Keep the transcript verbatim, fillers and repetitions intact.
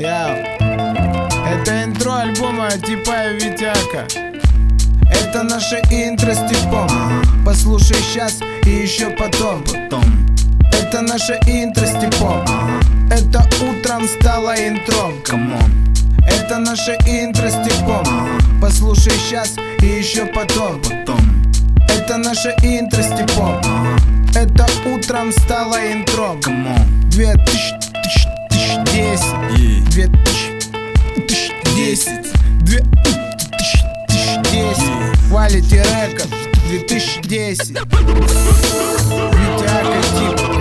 Яу. Это интро альбома Типа и Витяка. Это наше интро с Типом. Послушай сейчас и еще потом. Потом. Это наше интро с Типом. Это утром стало интром. Камон. Это наше интро с Типом. Послушай сейчас и еще потом. Потом. Это наше интро с Типом. Это утром стало интром. Камон. Две тысячи десять. Yeah. Две тысячи десять. Две тысячи десять. Quality Records две тысячи десять. Витяка Тип.